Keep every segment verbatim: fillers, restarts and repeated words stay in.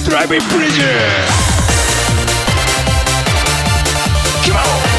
Driving Pleasure 決まろう。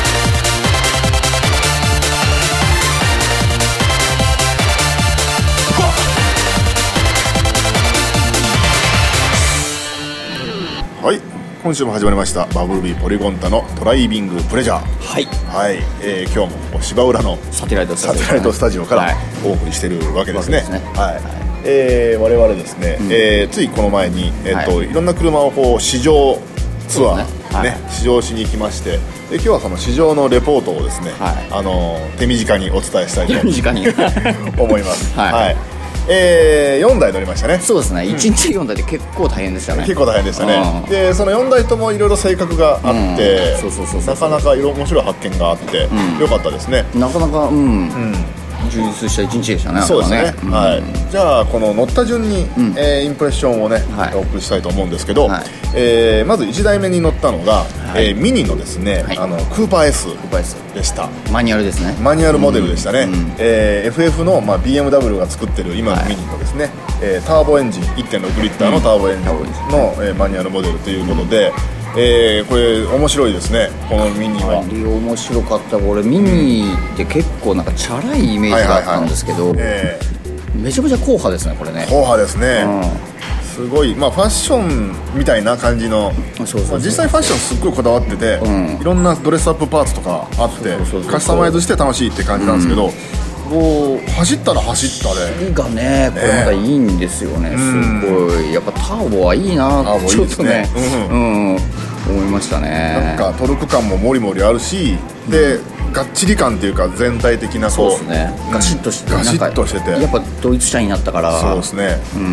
はい、今週も始まりましたバブルビーポリゴンタのドライビングプレジャー。 はい、 はい、えー、今日も芝浦のサテライトスタジオ、 サテライトスタジオからはいお送りしているわけですね。 わけですねはい、えー、我々ですね、うん、えー、ついこの前に、えーとはい、いろんな車をこう試乗ツアー、ねはい、試乗しに行きまして、で今日はその試乗のレポートをですね、はい、あの手短にお伝えしたいと思います。はい、はい、えー、よんだい乗りましたね。 そうですね、いちにちよんだいで結構大変でしたね。 結構大変でしたね、うん、でそのよんだいともいろいろ性格があって、なかなかいろ面白い発見があって、うん、よかったですね。 なかなか、うんうん、充実したいちにちでしたね。 そうですね、 ね、うん、 はい、じゃあこの乗った順に、うん、えー、インプレッションをね、はい、お送りしたいと思うんですけど、はい、えー、まずいちだいめに乗ったのが、はい、えー、ミニのですね、はい、あのクーパー S でした。 マニュアルですね。 マニュアルモデルでしたね、うん、えー、エフエフ の、まあ、ビーエムダブリュー が作ってる今のミニのですね、はい、えー、ターボエンジン いってんろく リッターのターボエンジンの、うん、えー、マニュアルモデルということで、えー、これ面白いですね、このミニは。 面白かった。これミニって結構なんかチャラいイメージがあったんですけど、めちゃめちゃ硬派ですね、これね。 硬派ですね、うん、すごい、まあ、ファッションみたいな感じの。そうそうそう、まあ、実際ファッションすっごいこだわってて、うん、いろんなドレスアップパーツとかあってカスタマイズして楽しいって感じなんですけど、うん、こう走ったら走ったで、 それがね、これまたいいんですよね、えー、すごいやっぱターボはいいなってちょっとね、うん、うん、思いましたね。 なんかトルク感もモリモリあるし、で、うん、がっちり感っていうか全体的なこう、 そうですね、ガシッとして、 ガシッとしてて、 やっぱドイツ車になったから、 そうですね、うん、うん、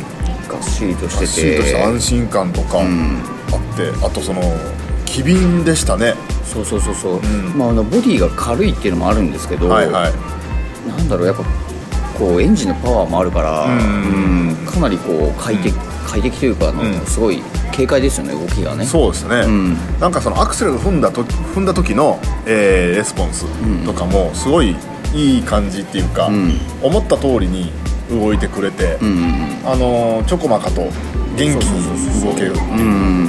がっしりとしてて、 がっしりとした安心感とかあって、うん、あとその機敏でしたね。 そうそうそうそう、うん、まあ、あのボディが軽いっていうのもあるんですけど、はいはい、なんだろう、やっぱこうエンジンのパワーもあるから、うん、うん、かなりこう快適、うん、快適というか、あの、うん、すごい軽快ですよね、動きがね。そうですね、うん、 なんかそのアクセル踏んだと踏んだ時の、えー、レスポンスとかもすごいいい感じっていうか、うん、思った通りに動いてくれて、うん、あのちょこまかと元気に動けるっていう、うん、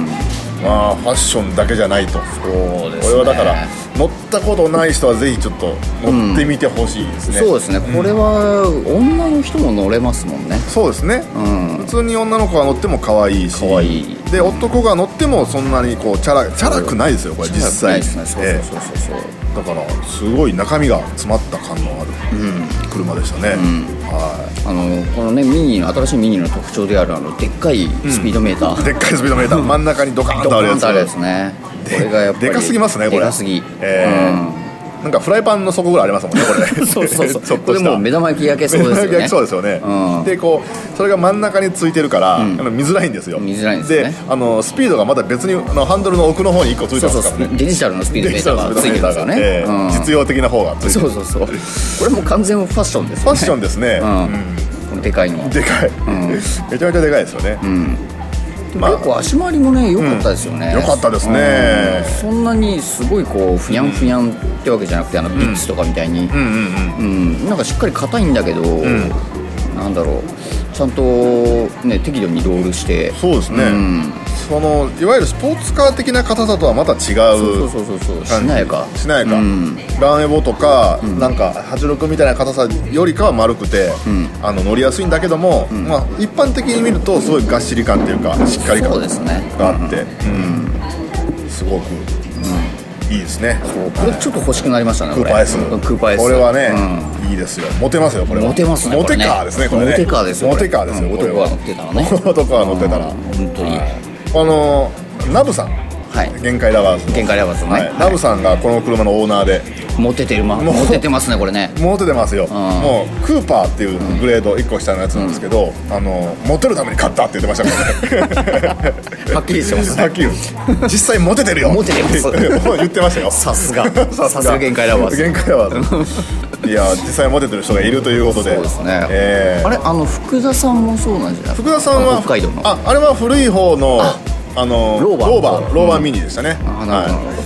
まあファッションだけじゃないと。そうですね、これはだから乗ったことない人はぜひちょっと乗ってみてほしいですね、 うん、そうですね、これは女の人も乗れますもんね。 そうですね、うん、普通に女の子が乗っても可愛いし、可愛いで、男が乗ってもそんなにこうチャラチャラくないですよ、これ実際。チャラくないですね、そうそうそうそう、えー、だからすごい中身が詰まった感のある、うん、車でしたね、うん、はい、 あのこのねミニの新しいミニの特徴であるあのでっかいスピードメーター、 うん、でっかいスピードメーター真ん中にドカーンとあるやつ、 ドカーンとあるやつね。これがやっぱりでかすぎますね、これ。 でかすぎ、 えーうん、なんかフライパンの底ぐらいありますもんね、これ。 そうそうそうちょっとしたこれもう目玉焼き焼けそうですよね。目玉焼き焼けそうですよね、うん、でこうそれが真ん中についてるから、うん、あの見づらいんですよ。 見づらいんですね。 であのスピードがまた別にあのハンドルの奥の方にいっこついてますからね。そうそう、 デジタルのスピードメーターがついてますよね、えーうん、実用的な方がついてる。 そうそうそう、これも完全ファッションですね。 ファッションですね、うんうん、 このでかいのでかい、うん、めちゃめちゃでかいですよね、うん、 まあ、結構足回りもね良かったですよね、 良、うん、かったですね、 うん、そんなにすごいこうふにゃんふにゃんってわけじゃなくて、あのビッツとかみたいに、うんうんうんうん、なんかしっかり硬いんだけど、うん、なんだろう、ちゃんと、ね、適度にロールして。そうですね、うん、そのいわゆるスポーツカー的な硬さとはまた違う、そうそうそうそう、しなやかしなやか、うん、 ランエボとか、うん、なんかはちじゅうろくみたいな硬さよりかは丸くて、うん、あの乗りやすいんだけども、うん、まあ、一般的に見るとすごいがっしり感っていうかしっかり感があって、 そうですね、 うんうん、すごく、うん、いいですね。 そう、これちょっと欲しくなりましたね、 クーパー S。 クーパー S、 これはね、うん、いいですよ。モテますよ、これは。 モテますね、 モテカーですね、これね。 モテカーですよ、 モテカーですよ、 これは。男が乗ってたらね。 男が乗ってたら、 本当に、 あのナブさん、はい、限界ラバーズの限界ラバーズのね、はい、 ナブさんがこの車のオーナーで、 モテてる、ま、モテてますね、これね。 モテてますよ、うん、もうクーパーっていうグレードいっこ下のやつなんですけど、うん、あのモテるために買ったって言ってましたからね。 はっきりしてますね。 はっきり実際モテてるよ、 モテてます言ってましたよ。 さすがさすが限界ラバーズ、 限界ラバーズ。いや実際モテてる人がいるということで、 そうですね、えー、あれ、あの福田さんもそうなんじゃない。 福田さんは北海道の、 ああれは古い方のあのローバーローバー、ローバーミニでしたね、うん、はい、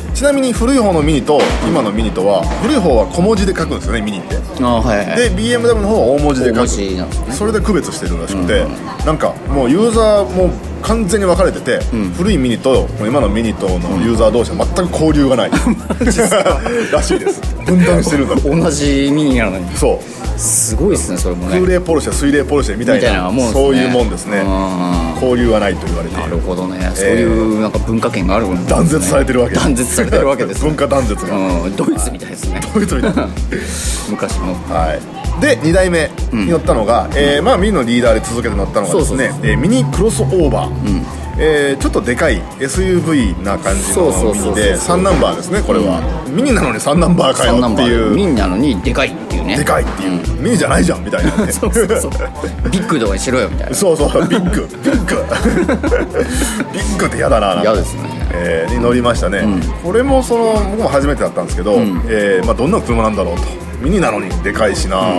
ちなみに古い方のミニと今のミニとは、古い方は小文字で書くんですよね、ミニって。あ、はいはい、で ビーエムダブリュー の方は大文字で書く、 大文字なんですね。 それで区別してるらしくて、うん、なんかもうユーザーも完全に分かれてて、うん、古いミニと今のミニとのユーザー同士は全く交流がないらしいです。分断してるんだ同じミニなのに。 そうすごいですねそれもね。 空冷ポルシェ水冷ポルシェみたい な, みたいなもんですね。そういうもんですね。交流がないと言われている。 なるほどね、そういうなんか文化圏があるんですね。 断絶されてるわけです。 断絶されてるわけです、ね、 文化断絶が、 うん、ドイツみたいですね。 ドイツみたいな昔の、 はい、でにだいめに乗ったのが、うんえーまあ、ミニのリーダーで続けて乗ったのがですね、えー、ミニクロスオーバー、うんえー、ちょっとでかい エスユーブイ な感じのミニでさんナンバーですねこれは、うん、ミニなのにさんナンバーかよっていう。 ミニなのにでかいっていうね。 でかいっていう、うん、ミニじゃないじゃんみたいなねそうそうそうビッグとかにしろよみたいな。 そうそうビッグビッグビッグって嫌だな。 嫌ですね、 えー、に乗りましたね、うん、これもその僕も初めてだったんですけど、うんえーまあ、どんな車なんだろうと。ミニなのにでかいしな、うん、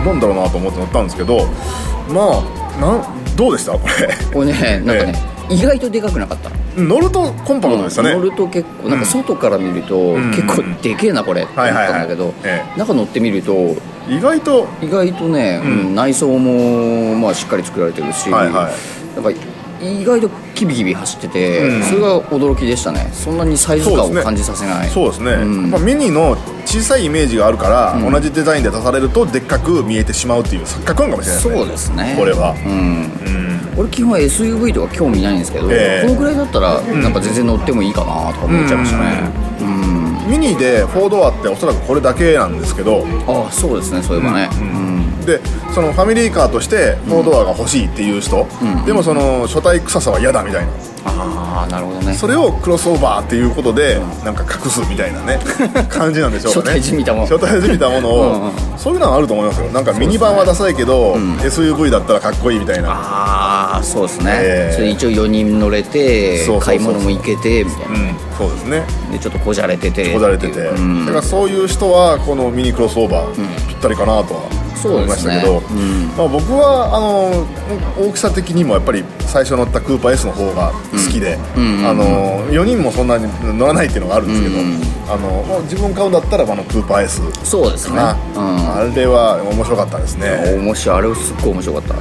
なんだろうなと思って乗ったんですけど、まあなんどうでしたこれ。 これねなんかね、えー、意外とでかくなかった。 乗るとコンパクトでしたね、 うん、乗ると結構なんか外から見ると、うん、結構でけえなこれって思ったんだけど、中乗ってみると意外と意外とね、うん、内装もまあしっかり作られてるし、はいはい、なんか意外とキビキビ走ってて、うん、それが驚きでしたね。そんなにサイズ感を感じさせない。 そうですね、うん、まあ、ミニの小さいイメージがあるから、うん、同じデザインで出されるとでっかく見えてしまうっていう錯覚感かもしれないですね。 そうですねこれは、うんうん俺基本 エスユーブイ とか興味ないんですけど、えー、このぐらいだったらなんか全然乗ってもいいかなとか思っちゃいましたね、うんうん、ミニでフォードアっておそらくこれだけなんですけど。 ああそうですねそういえばね、うんうん、でそのファミリーカーとしてフォードアが欲しいっていう人、うん、でもその書体臭さは嫌だみたいな。 ああなるほどね。 それをクロスオーバーっていうことで、うん、なんか隠すみたいなね感じなんでしょうかね。 書体じみたもの書体じみたものをうん、そういうのはあると思いますよ。なんかミニバンはダサいけど、うん、エスユーブイ だったらかっこいいみたいな。 ああそうですね、えー、それ一応よにん乗れてそうそうそうそう買い物も行けてみたいな、うん、 そうですね。 でちょっとこじゃれててこじゃれてて、うん、だからそういう人はこのミニクロスオーバー、うん、ぴったりかなとは思いましたけど、ねうんまあ、僕はあの大きさ的にもやっぱり最初乗ったクーパー S の方が好きで、うんうん、あのよにんもそんなに乗らないっていうのがあるんですけど、うんうん、あの自分買うんだったらあのクーパー S そうですね、 うん、あれは面白かったですね。 面白いあれすっごい面白かった、うん、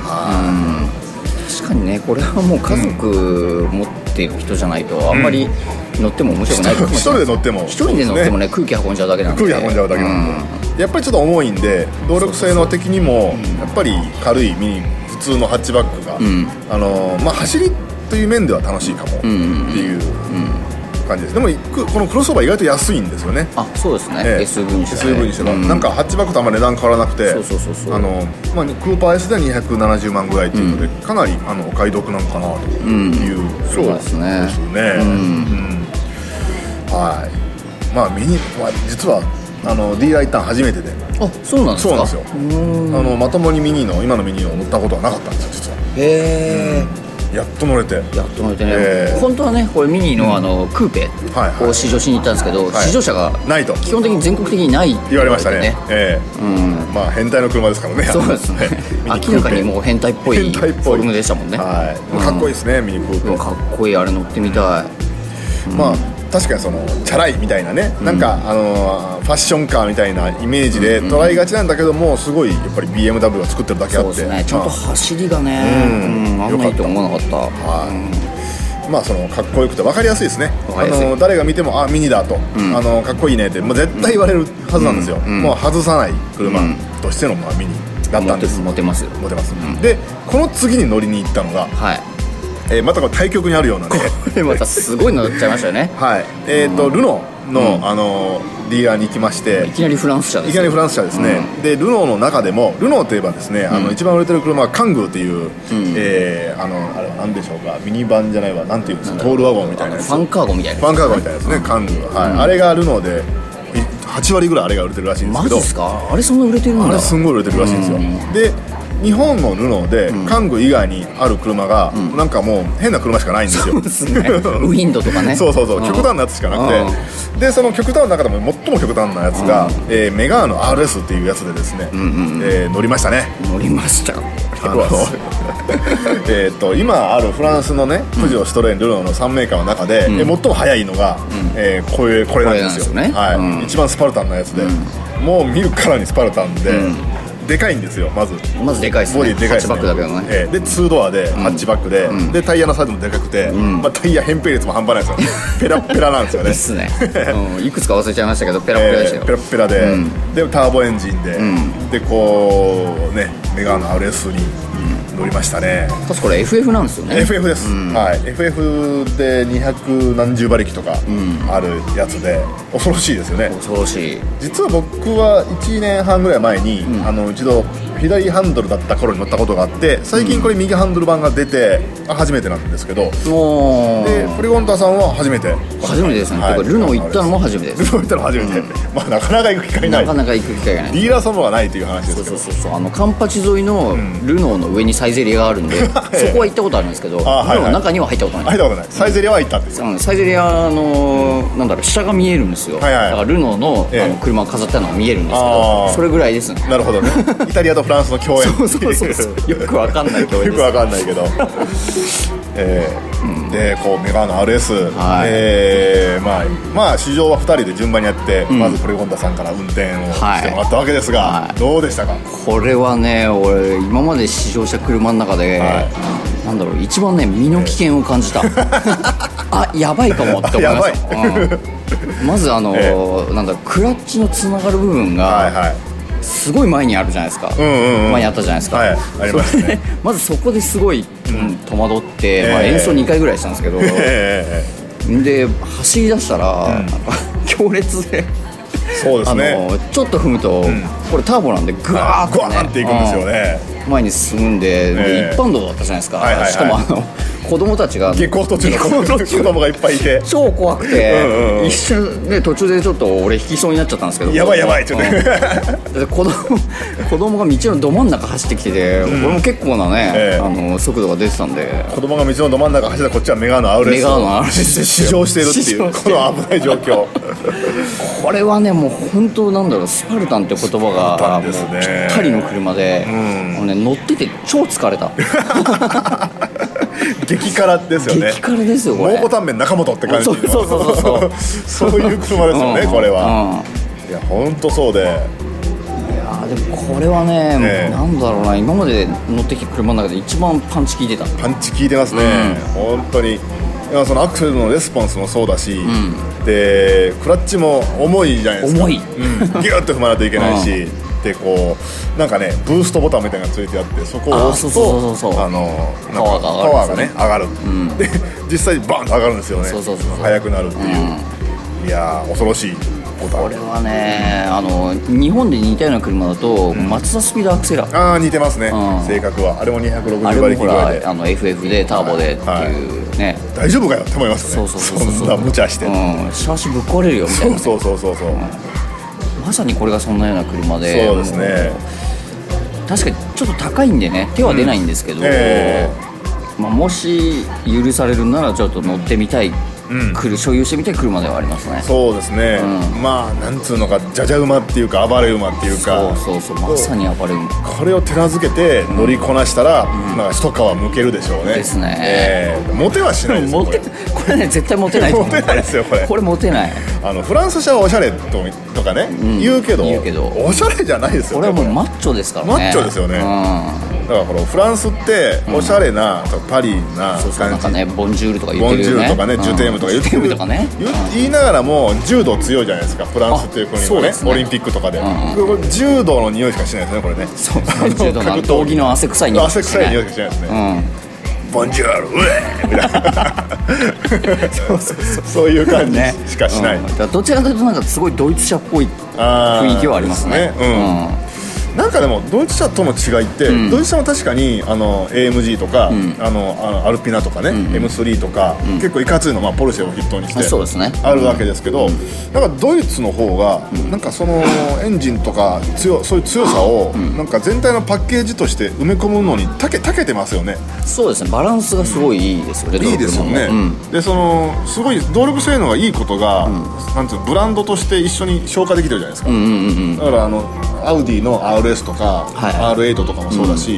確かにねこれはもう家族持っている人じゃないとあんまり乗っても面白くないかもしれない。 一人で乗っても一人で乗ってもね空気運んじゃうだけなんで空気運んじゃうだけなんで、うん、やっぱりちょっと重いんで動力性能的にもやっぱり軽いミニ普通のハッチバックが、うん、あのまあ、走りという面では楽しいかもっていう感じです。でもこのクロスオーバー意外と安いんですよね。 あそうですね、えー、エスユーブイ にして、ね、エスユーブイ にしては、うん、なんかハッチバックとあんまり値段変わらなくてそうそうそうそうあの、まあ、クーパー S ではにひゃくななじゅうまんぐらいっていうので、うん、かなりあのお買い得なのかなという、うん、そうですねですね、うんうんはいまあ、ミニは実はあの ディーアイ ターン初めてで。 あそうなんですか。 そうなんですよ。あのまともにミニの今のミニを乗ったことはなかったんですよ実は。 へえ、 うん、やっと乗れてやっと乗れてね、えー、本当はねこれミニの、あのクーペを試乗しに行ったんですけど、はいはい、試乗車がないと基本的に全国的にないって言われましたね。えーうんまあ、変態の車ですからね。 そうですね明らかにもう変態っぽいフォルムでしたもんね。 はい、かっこいいですね、うん、ミニクーペ。 かっこいいあれ乗ってみたい、 うん、まあ確かにそのチャラいみたいなね、うん、なんかあのファッションカーみたいなイメージで捉えがちなんだけども、すごいやっぱり ビーエムダブリュー を作ってるだけあって、そうですね、ちゃんと走りがね、うんうん、あんまりいいと思わなかった。はい、 うん、まあそのかっこよくて分かりやすいですね。あの誰が見てもあミニだと、うん、あのかっこいいねって、まあ、絶対言われるはずなんですよ、うんうん、もう外さない車としてのまあミニだったんです。 モテますよ。 モテます、うん、でこの次に乗りに行ったのが、はい、えー、またこれ対極にあるようなねこれまたすごいの乗っちゃいましたよねはいえーと、ルノーの、うん、あのディーラーに行きまして、 いきなりフランス車です、ね、 いきなりフランス車ですね、うん、でルノーの中でもルノーといえばですね、うん、あの一番売れてる車はカングーっていう、うんえー、あのあれは何でしょうか、ミニバンじゃないわ、なんていうんですか、トールワゴンみたいなやつ、 ファンカーゴみたいな、 ファンカーゴみたいなやつね、うん、カングー、はい、うん、あれがルノーではちわりぐらいあれが売れてるらしいんですけど。 マジですか。あれそんな売れてるんだ。 あれすんごい売れてるらしいんですよ、うん、で日本のルノーで、うん、カング以外にある車が、うん、なんかもう変な車しかないんですよ。 そうですねウィンドとかねそうそうそう、極端なやつしかなくて、でその極端の中でも最も極端なやつが、えー、メガーノ アールエス っていうやつでですね、うんうんうんえー、乗りましたね。 乗りましたあのえと今あるフランスのねプジョー、シトレーン、ルノーのさんメーカーの中で、うん、え最も速いのが、うんえー、これこれなんですよ。 これなんですよね、 はいうん、 一番スパルタンなやつで、うん、もう見るからにスパルタンで、うんでかいんですよ。まずまずでかいですね。 ボディでかいですね。 ハッチバックだけどね、 えー、でツードアでハッチバックで、うん、でタイヤのサイズもでかくて、うん、まあ、タイヤ扁平率も半端ないですよペラペラなんですよねですね、うん、いくつか忘れちゃいましたけどペラペラでしたよ、 えー、ペラペラで、うん、でターボエンジンで、うん、でこうねメガーの アールエス に乗りましたね。 確かこれ エフエフ なんですよね。 エフエフ です、うん、はい、エフエフ でにひゃくなんじゅう馬力とかあるやつで、うん、恐ろしいですよね。 恐ろしい。 実は僕はいちねんはんぐらい前に、うん、あの一度左ハンドルだった頃に乗ったことがあって、最近これ右ハンドル版が出て、うん、初めてなんですけど、でプリゴンタさんは初めて初めてですね、はい、ルノー行ったのも初めてです。 ルノー行ったのも初めて、うん、まあなかなか行く機会ない、 なかなか行く機会がない、 ディーラー様がないという話ですけど、 そうそうそうそう、あのカンパチ沿いのルノーの上にサイゼリアがあるんで、うん、そこは行ったことあるんですけど、ルノーの中には入ったことない。 入ったことない。サイゼリアは行ったんですよ、 うん、サイゼリアの、うん、なんだろう、下が見えるんですよ、はいはい、だからルノー の, あの車を飾ったのが見えるんですけど、それぐらいですね。 なるほどねイタリアとフランスの共演そうそうそうそうよくわかんない共演ですよくわかんないけどえーうん、でこうメガーの アールエス、はい、えーまあ、まあ試乗はふたりで順番にやって、うん、まずプリゴンタさんから運転をしてもらったわけですが、はい、どうでしたか。 これはね、俺今まで試乗した車の中で、はい、なんだろう、一番ね身の危険を感じた、えー、あ、やばいかもって思いました、うん、まずあの、えー、なんだろう、クラッチのつながる部分が、はいはい、すごい前にあるじゃないですか、うんうんうん、前にあったじゃないですか、はい、ありますねまずそこですごい、うん、戸惑って、えーまあ、演奏にかいぐらいしたんですけど、えー、で走り出したら、うん、強烈でそうですね、 あのちょっと踏むと、うん、これターボなんでグワーッと、ね、 グワーっていくんですよね、 前に進むんで、えー、で一般道だったじゃないですか、はいはいはい、しかもあの子供たちが下校途中の子供がいっぱいいて超怖くてうん、うん、一瞬ね途中でちょっと俺引きそうになっちゃったんですけど、 やばいやばいちょっと、 うん、子供子供が道のど真ん中走ってきてて、うん、俺も結構なね、えー、あの速度が出てたんで、 子供が道のど真ん中走ってこっちはメガーの アールエスメガーの アールエス で試乗してるっていうこの危ない状況これはねもう本当なんだろう、スパルタンって言葉がもうぴったりの車で、うん、もうね、乗ってて超疲れた激辛ですよね。 激辛ですよこれ。 蒙古タンメン中本って感じのそうそうそうそうそういう車ですよね、うん、これは、うん、いや本当そうで、いやでもこれはね、ね、なんだろうな、今まで乗ってきた車の中で一番パンチ効いてた。 パンチ効いてますね、うん、本当に。いやそのアクセルのレスポンスもそうだし、うん、でクラッチも重いじゃないですか。 重い、 うん、ギュッと踏まないといけないし、うん、でこうなんかねブーストボタンみたいなのがついてあって、そこを押すとあのパワーがね上がる、うん、で実際にバンと上がるんですよね。そうそうそうそう、速くなるっていう、うん、いや恐ろしいボタン。 これはね、あの日本で似たような車だと、うん、マツダスピードアクセラ、 ああ似てますね、うん、性格はあれもにひゃくろくじゅう馬力ぐらいで、 あの エフエフ でターボでっていう、はいはいね、 大丈夫かよって思いますね。そうそうそうそう、そんな無茶して、うん、 シャーシぶっ壊れるよみたいな、ね、 そうそうそうそうそう、うん、 まさにこれがそんなような車で、 そうですね、 確かにちょっと高いんでね手は出ないんですけど、うん、えーまあ、もし許されるならちょっと乗ってみたい、うん、来る所有してみたい車ではありますね。 そうですね、うん、まあなんつうのかじゃじゃ馬っていうか暴れ馬っていうか、 そうそうそう、まさに暴れ馬。 これを手なずけて乗りこなしたら、うん、なんか一皮むけるでしょうね。 ですね、 えー、モテはしないですよこれ。これね絶対モテないと思う。 モテないですよこれ。 これモテない。 あのフランス車はおしゃれ と, とかね、うん、言うけど言うけどおしゃれじゃないですよね。これはもうマッチョですからね。 マッチョですよね、うん、だからこのフランスっておしゃれな、うん、パリな感じ、そうそう、なんかねボンジュールとか言ってるよね。 ボンジュールとかね、うん、ジュテームとか言ってるとかね、言いながらも柔道強いじゃないですかフランスっていう国は ね, ねオリンピックとかで、うんうん、柔道の匂いしかしないですねこれね。 そう柔道の道着の汗臭い匂いしかしない。 汗臭い匂いしかしないですね、うん、ボンジュールウェーみたいなそうそうそう、そういう感じしかしない、ね、 うん、どちらかというとなんかすごいドイツ車っぽい雰囲気はありますね。 うん、なんかでもドイツ車との違いって、うん、ドイツ車も確かにあの エーエムジー とか、うん、あのあのアルピナとかね、うん、エムスリー とか、うん、結構いかついの、まあ、ポルシェを筆頭にして、 そうですね、 あるわけですけど、うん、なんかドイツの方が、うん、なんかそのエンジンとか強そういう強さを、うん、なんか全体のパッケージとして埋め込むのにたけたけてますよね。 そうですね、バランスがすごいいいですよね、うん、 いいですよね、うん、でそのすごい動力性能がいいことが、うん、なんていうのブランドとして一緒に消化できてるじゃないですか、うんうんうん、だからあのアウディの アールエス とか、はい、アールエイト とかもそうだし、うん、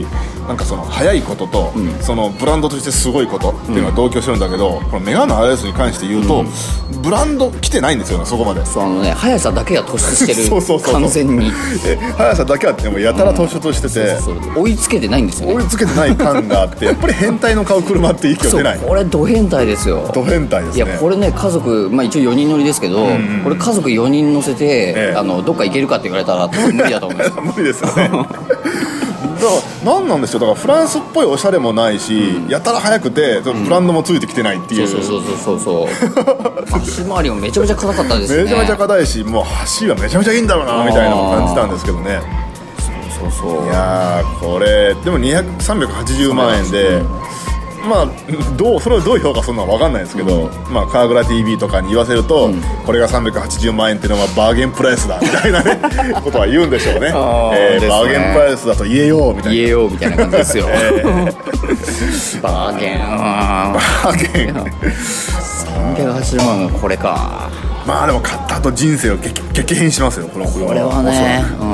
なんかその速いことと、 うん、 そのブランドとしてすごいことっていうのは同居してるんだけど、うん、このメガーナ アールエス に関して言うと、うん、ブランド来てないんですよね、そこまで。 そうあのね、速さだけが突出してるそうそうそうそう、 完全に速さだけはでもやたら突出してて、うん、 そうそうそう、追いつけてないんですよね。 追いつけてない感があってやっぱり変態の買う車って息を出ない。 そう、これド変態ですよ。 ド変態ですね。 いやこれね、家族、まあ、一応よにん乗りですけど、うんうん、これ家族よにん乗せて、ええ、あのどっか行けるかって言われたら多分無理だと思うんですよ無理ですよねだから何なんでしょう、だからフランスっぽいおしゃれもないし、うん、やたら速くてブランドもついてきてないっていう、うん、 そうそうそうそうそう足回りもめちゃめちゃ硬かったですね。 めちゃめちゃ硬いし、もう走りはめちゃめちゃいいんだろうなみたいなのを感じたんですけどね。 そうそうそう、 いやーこれでもにひゃく、さんびゃくはちじゅうまんえんで、まあ、どうそれをどう評価するのは分かんないですけど、うん、まあ、カーグラ ティーブイ とかに言わせると、うん、これがさんびゃくはちじゅうまんえんっていうのはバーゲンプライスだみたいな、ね、ことは言うんでしょうねえー、ね、バーゲンプライスだと言えようみたいな、 言えようみたいな感じですよ、えー、バーゲンバーゲンさんびゃくはちじゅうまんがこれか。 まあでも買った後人生を激, 激変しますよこの車は。 これはね、うん、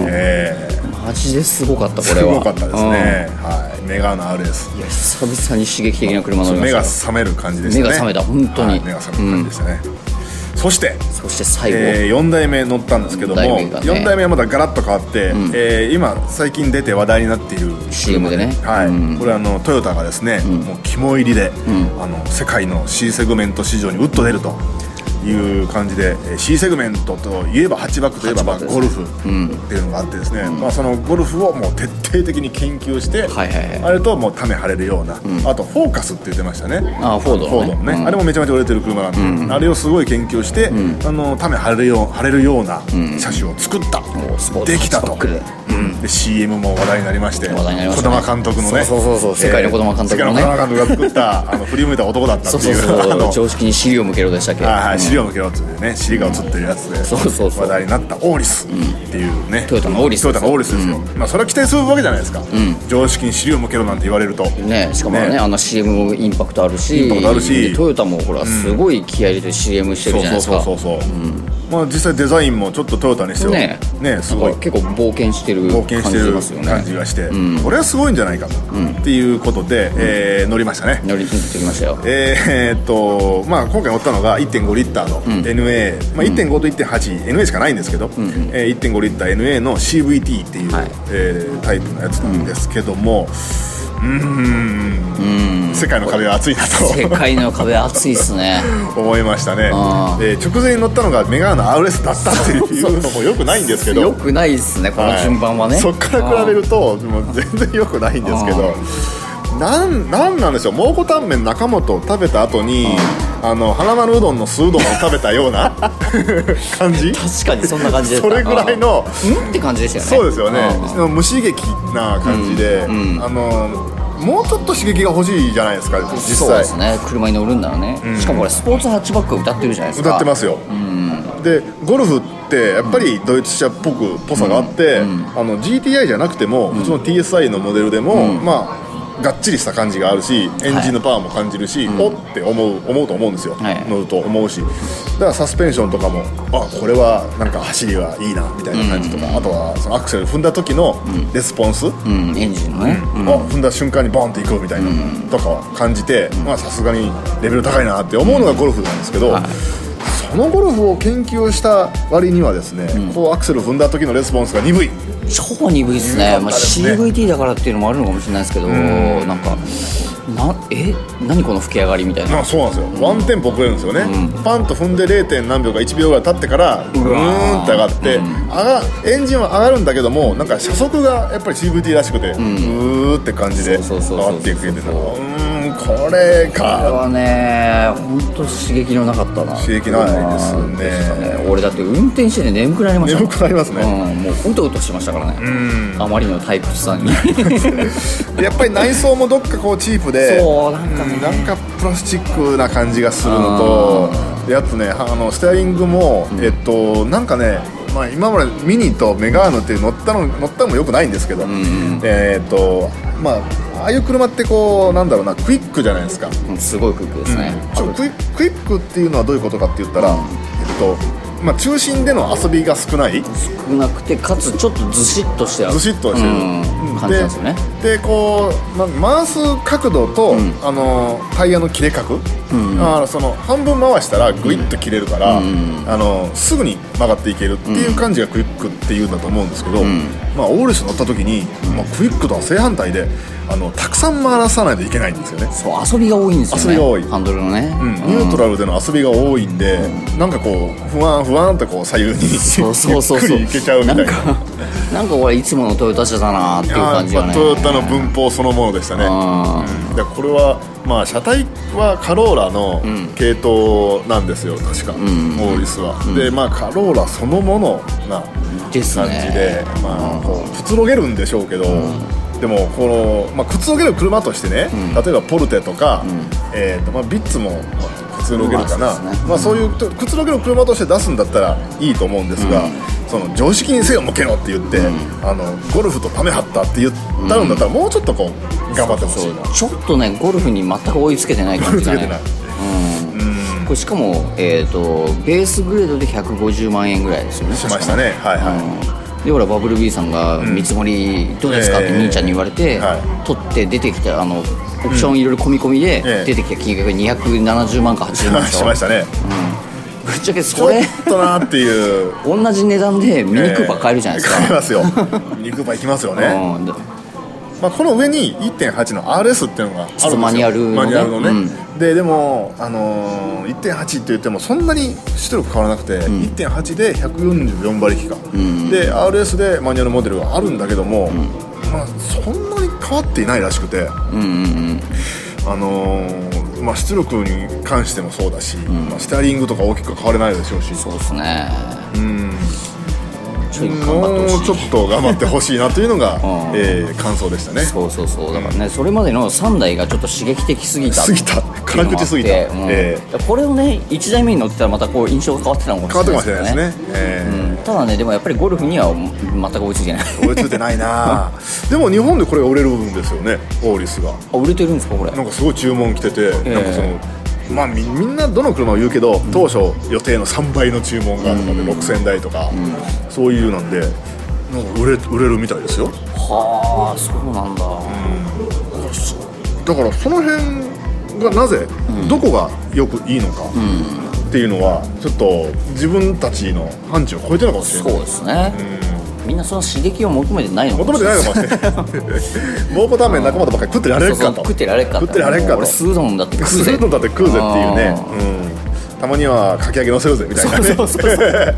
えー、 マジですごかったこれは。 すごかったですね、うん、はい、メガーナ アールエス。 いや久々に刺激的な車乗りました。 目が覚める感じでしたね。 目が覚めた本当に、はい、 目が覚める感じでしたね、うん、そしてそして最後、 えー、よんだいめ乗ったんですけども、よんだいめ、ね、よんだいめはまだガラッと変わって、うん、えー、今最近出て話題になっているシーエム でね、 はい、うん、これあのトヨタがですね、うん、もう肝入りで、うん、あの世界の C セグメント市場に打っと出るという感じで、 C セグメントといえばハッチバックといえばまあゴルフっていうのがあってですね、うん、まあ、そのゴルフをもう徹底的に研究して、はいはいはい、あれともう種張れるような、うん、あとフォーカスって言ってましたね。 ああフォードのね、フォードのね、 うん、あれもめちゃめちゃ売れてる車なんで、うん、あれをすごい研究して、うん、あの種張れるよう張れるような車種を作った、うん、できたと、うん、で シーエム も話題になりまして、 話題になりまし児たね、 玉監督のね、 そうそうそう、世界の児玉監督のね、 世界の児玉監督が作ったあの振り向いた男だったっていう、 そうそうそう常識に尻を向けろでしたっけ。 はい、尻を向けろっていうね、尻が映ってるやつで話題になったオーリスっていうね、 トヨタのオーリス、 トヨタのオーリスですよ、まあ、それは期待するわけじゃないですか、常識に尻を向けろなんて言われるとね。しかもね、あの シーエム もインパクトあるし、 インパクトあるし、 トヨタもほらすごい気合い入れて シーエム してるじゃないですか。 そうそうそうそう、まあ、実際デザインもちょっとトヨタにしてはね、ね、すごい結構冒険してる冒険してる感じがして、これはすごいんじゃないかと、っていうことで、えー、乗りましたね。 乗りに行ってきましたよ。 えー、っとまあ今回乗ったのが いってんごリッターの エヌエー、まあ、いってんごと いってんはち、エヌエー しかないんですけど、えー、いってんごリッター エヌエー の シーブイティー っていう、はい、えー、タイプのやつなんですけども、うーん、世界の壁は厚いなと世界の壁は厚いっすね思いましたね。で直前に乗ったのがメガーナ アールエス だったっていうのもよくないんですけどよくないっすねこの順番はね、 はい、そっから比べるともう全然よくないんですけど、なんなんなんでしょう、蒙古タンメン中本を食べた後にあの花丸うどんの酢うどんを食べたような感じ確かにそんな感じでしたそれぐらいのんって感じでしたよね。 そうですよね、無刺激な感じで、うんうん、あのもうちょっと刺激が欲しいじゃないですか実際。 そうですね、車に乗るんならね、うん、しかもこれスポーツハッチバックを歌ってるじゃないですか。 歌ってますよ、うん、でゴルフってやっぱりドイツ車っぽくぽさがあって、うん、あの ジーティーアイ じゃなくても、うん、普通の ティーエスアイ のモデルでも、うん、まあがっちりした感じがあるし、エンジンのパワーも感じるし、はい、おって思う思うと思うんですよ、はい、乗ると思うし、だからサスペンションとかもあこれはなんか走りはいいなみたいな感じとか、うん、あとはそのアクセル踏んだ時のレスポンス、 うんうん、エンジンのね、 うん、あ踏んだ瞬間にボンっていくみたいな、うん、とか感じて、まあさすがにレベル高いなって思うのがゴルフなんですけど、うん、はい、そのゴルフを研究した割にはですね、うん、こうアクセル踏んだ時のレスポンスが鈍い、 超鈍いですね、まあ、シーブイティー だからっていうのもあるのかもしれないですけど、なんかなえ何この吹き上がりみたいな、 まあ、そうなんですよ、うん、ワンテンポ遅れるんですよね、うん、パンと踏んで れい. 点何秒かいちびょうぐらい経ってからグーンって上がって、うん、上がエンジンは上がるんだけどもなんか車速がやっぱり シーブイティー らしくて、うん、うーって感じで上がっていくっていうのが、これか、 これはね本当刺激のなかったな。 刺激ないですね。 ね俺だって運転してて眠くなりましたもん。 眠くなりますね、 うん、もううとうとしましたからね、うん、あまりのタイプさんにやっぱり内装もどっかこうチープで、 そうなんか、ね、 なんかプラスチックな感じがするのと、であとねあのステアリングも、うん、えっとなんかね、まあ、今までミニとメガーヌって乗ったの乗ったのもよくないんですけど、うんうん、えっとまあああいう車ってこうなんだろうなクイックじゃないですか、 うん、すごいクイックですね、 うん、ちょクイクイックっていうのはどういうことかって言ったら、うん、えっとまあ、中心での遊びが少ない、 少なくてかつちょっとずしっとしてずしっとしてる、 うん、感感じなんですよね。 で, でこう、ま、回す角度と、うん、あのタイヤの切れ角、うんうん、あその半分回したらグイッと切れるから、うん、あのすぐに曲がっていけるっていう感じがクイックっていうんだと思うんですけど、うん、まあ、オーリス乗った時に、まあ、クイックとは正反対であのたくさん回らさないといけないんですよね。 そう遊びが多いんですよね。 遊びが多いハンドルのね、 うん、ニュートラルでの遊びが多いんで、うん、なんかこうふわんふわんってこう左右にそうそうそうそうゆっくりいけちゃうみたいな。 なんかなんかこれいつものトヨタ車だなっていう感じがね。 トヨタの文法そのものでしたね。うん、でこれはまあ車体はカローラの系統なんですよ確か、うん、オーリスは、うん、でまあカローラそのものな感じで、まあこうくつろげるんでしょうけど、うん、でもこの、まあ、くつろげる車としてね、うん、例えばポルテとか、うん、えーとまあ、ビッツもくつろげるかな、まあ そうですね、まあ、そういうくつろげる車として出すんだったらいいと思うんですが、うん、その常識に背を向けろって言って、うん、あのゴルフとタメ張ったって言ったんだったら、うん、もうちょっとこう頑張ってほしいな。 ちょっとねゴルフに全く追いつけてない感じがね。これしかも、えー、とベースグレードでひゃくごじゅうまんえんぐらいですよね。 しましたね、はいはい、 うん、でほらバブル B さんが見積もりどうですかって兄ちゃんに言われて、えーはい、取って出てきたあのオプションいろいろ込み込みで出てきた金額がにひゃくななじゅうまんかはちじゅうまんでしょ。 しましたね、 うん、ぶっちゃけそれちょっとなっていう同じ値段でミニクーパー買えるじゃないですか、 えー、買えますよミニクーパー行きますよね、うん、まあ、この上に いってんはち の アールエス っていうのがあるんですよ。 マニュアルのね、 マニュアルのね、うん、で, でも、あのー、いってんはち って言ってもそんなに出力変わらなくて、うん、いってんはち でひゃくよんじゅうよんばりきか、うん、で アールエス でマニュアルモデルがあるんだけども、うん、まあ、そんなに変わっていないらしくて、うんうんうん、あのーまあ、出力に関してもそうだし、うん、まあ、ステアリングとか大きく変われないでしょうし。 そうですね、うん、 もうちょっと頑張ってほしいなというのが、うん、えー、感想でしたね。 そうそうそう、だからね、それまでのさんだいがちょっと刺激的すぎたすぎた辛口すぎた、うん、 えー、これをねいちだいめに乗ってたらまたこう印象が変わってたのかもしれないですね。変わってかもしれないですね、えーうん、ただねでもやっぱりゴルフには全く追いついてない追いついてないなでも日本でこれが売れるんですよね、オーリスが。 あ、売れてるんですかこれ。 なんかすごい注文来てて、えー、なんかそのまあ、み, みんなどの車を言うけど、うん、当初予定のさんばいの注文がとかでろくせんだいとか、うん、そういうなんでなんか売 れ, 売れるみたいですよ。 はあ、そうなんだ、 うん、だからその辺がなぜ、うん、どこがよくいいのか、うん、っていうのはちょっと自分たちの範疇を超えてるのかもしれない。 そうですね、うん、みんなその刺激を求めてないのかもしれない。 求めてないのかもしれない蒙古タンメン仲間とばっかり食ってられるかと。そうそう、 食ってられるかと。 食ってられるかと。 俺スードンだって食うぜ。 スードンだって食うぜっていうね、うん、たまにはかき揚げ乗せるぜみたいなね。そうそうそうそう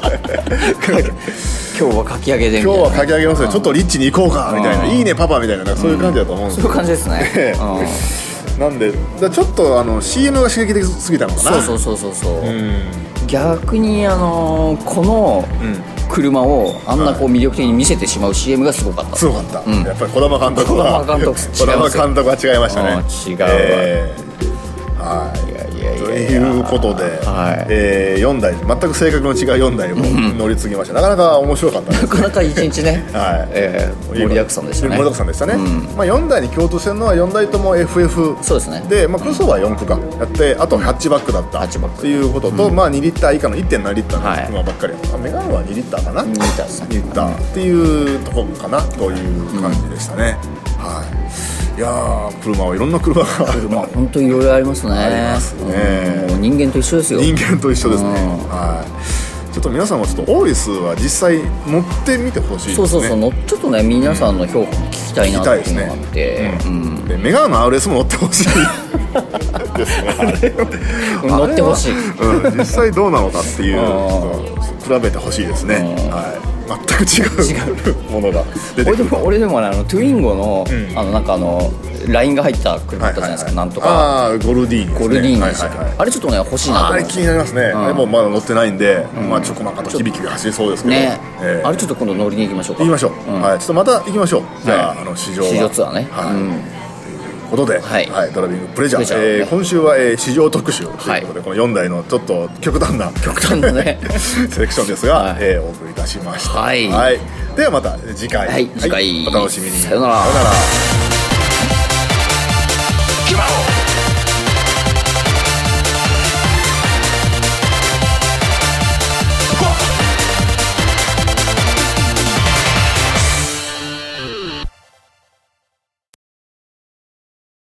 今日はかき揚げでみたいな、 今日はかき揚げ乗せてちょっとリッチに行こうかみたいな、いいねパパみたいな、そういう感じだと思うんですよ、 そういう感じですねなんでちょっとあの シーエム が刺激的すぎたのかな。 そうそうそうそう、うん、逆にあのこの車をあんなこう魅力的に見せてしまう シーエム がすごかった。 すごかった、うん、やっぱり児玉監督は児玉監督児玉監督は違いましたね。 違うわ、えー、はい。ということで、はい、えー、よんだい全く性格の違うよんだいも乗り継ぎました。なかなか面白かったです、ね、 なかなか一日ね、はい、えー、盛りだくさんでしたね。 盛りだくさんでしたね、うん、まあ、よんだいに共通してるのはよんだいとも エフエフそうですね。 で、まあ、クロスオーバーよん区間やって、あとハッチバックだったっていうことと、うん、まあ、にリッター以下の いってんなな リッターの車ばっかり、はい、メガンはにリッターかな、 にリッターですね、 にリッターっていうところかなという感じでしたね、うん、はい。いやー、車はいろんな車が車本当にいろいろありますね。 ありますね、 うん、人間と一緒ですよ。 人間と一緒ですね、はい。ちょっと皆さんもちょっとオーリスは実際乗ってみてほしいですね。 そうそうそう、ちょっとね皆さんの評価も聞きたいなっていうのがあって、 うんうん、でメガーの アールエス も乗ってほしいですね乗ってほしい、 うん、実際どうなのかっていう比べてほしいですね、はい。全く違う、違うものが出てくる。 俺でも、俺でもね、あのトゥインゴの、うん、あのなんかあのラインが入った車だったじゃないですか、はいはいはい、なんとかああゴルディーニ、ね、 ゴルディーニでした、はいはいはい、あれちょっとね欲しいなと思います。 あれ気になりますね、うん、あれもまだ乗ってないんで、うん、まあちょこまかと響きが走りそうですけどね、えー、あれちょっと今度乗りに行きましょうか。 行きましょう、うん、はい。ちょっとまた行きましょう、じゃあ、はい、あの市場は市場ツアーね、 はい、うん、ということで、はいはい、ドライビングプレジャー、ー、えー、今週は、えー、市場特集ということで、はい、このよんだいのちょっと極端な極端なねセレクションですが、はい、えー、お送りいたしました、 はいはい、ではまた次回、 はい、次回、 はい、お楽しみに。 さよなら。 さよなら。